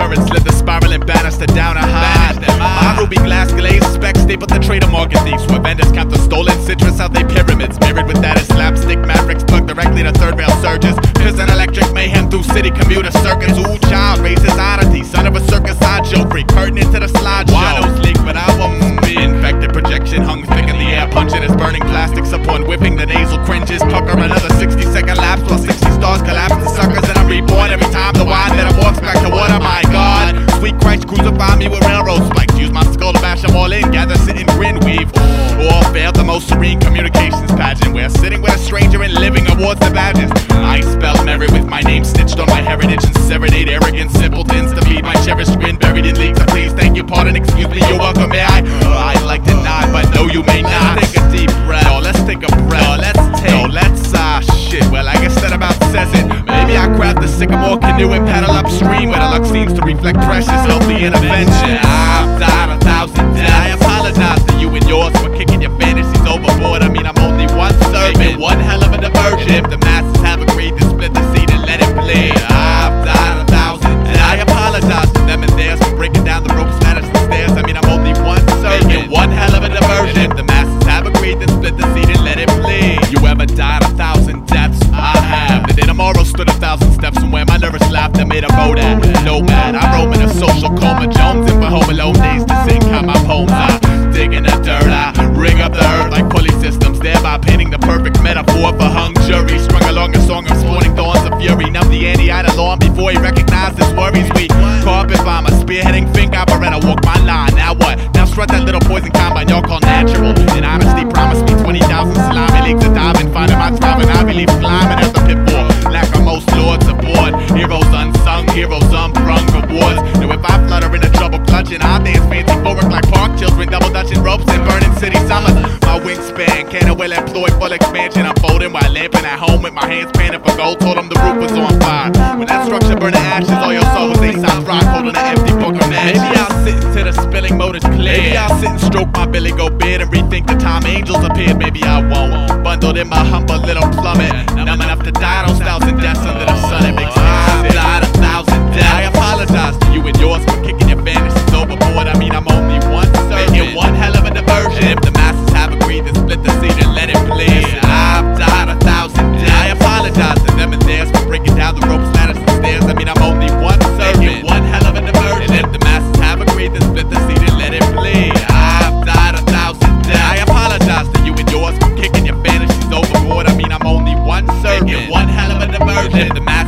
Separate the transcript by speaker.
Speaker 1: turret, slid the spiraling banister down a high. My ruby glass glazed specs stapled the trader market thieves, where vendors count the stolen citrus out they pyramids. Mirrored with that is slapstick mavericks plugged directly to third rail surges. Prison electric mayhem through city commuter circuits. Ooh, child raises oddity, son of a circus sideshow freak, pertinent to the slideshow. Waddles leak, but I won't be infected. Projection hung thick in the air, punching as burning plastics upon whipping the nasal cringes. Pucker another 60-second lapse while 60 stars collapse to suckers, and I'm reborn every time the wine that I walks back to water. My God, sweet Christ, crucify me with railroad spikes. Use my skull to bash them all in, gather, sit and grin, weave. All failed the most serene communications pageant, where sitting with a stranger and living awards the badges. I spell merit with my name stitched on my heritage and serenade arrogant simpletons to feed my cherished grin buried in leagues. Please, thank you, pardon, excuse me, you're welcome. May I'd like to nod, but no, you may not. Let's take a deep breath. No, let's take a breath. No, shit. Well, I guess that about says it. Maybe I grab the sycamore canoe and paddle upstream, where the luck seems to reflect precious, healthy intervention. I've died 1,000 deaths. I apologize to you and yours for kicking your fantasies overboard. I mean, I'm only one servant, making one hell of a diversion. If the masses have agreed to split the seed and let it bleed, I've died 1,000 deaths. I apologize to them and theirs for breaking down the ropes, ladders, and stairs. I mean, I'm only one servant, making one hell of a diversion. If the masses have agreed to split the seed and let it bleed. You ever died 1,000 deaths? I have. The day tomorrow stood 1,000 steps from where my nervous laughter made a road at. Nomad, I roam in a social coma, Jones in for home alone days to sing how my poems. I dig in the dirt, I ring up the earth like pulley systems, thereby painting the perfect metaphor for hung juries. Strung along a song of spawning thorns of fury. Numb the ante-eyed alarm before he recognized his worries. We carpet bomber, spearheading Fink Operetta, walk my line. Now what? Now strut that little poison combine y'all call natural. And honesty promised me 20,000 salami leagues of diving, finding my throbbing Ivy Leaf climbing as a pitfall. Lack of most lords aboard, heroes unsung, heroes unbrung rewards. Now if I flutter in a trouble clutching, I dance fancy forward like park children, double dutching ropes and burning city summers. My wingspan can't well employ full expansion. I'm folding while lamping at home with my hands panning for gold. Told them the roof was on fire. When that structure burned to ashes, all your souls they sound rock, holding an empty book of matches. Maybe I'll sit until the spilling motor's clear. Maybe I'll sit and stroke my Billy Go beard and rethink the time angels appeared. Maybe I won't. Bundled in my humble little plummet, numb enough to die those 1,000 deaths under the sun. It makes me sick. I've died 1,000 deaths. I apologize to you and yours for kicking your fantasies overboard. I mean, I'm only one servant, making one hell of a diversion. If the masses have agreed to split the seed and let it bleed, I've died 1,000 deaths. I apologize to them and theirs for breaking down the ropes, ladders, and stairs. I mean, I'm only one servant, making one hell of a diversion. And if the masses have agreed to split the seed and let it bleed, I've died 1,000 deaths. I apologize to you and yours for kicking your fantasies overboard. I mean, I'm only one servant, making one hell of a diversion.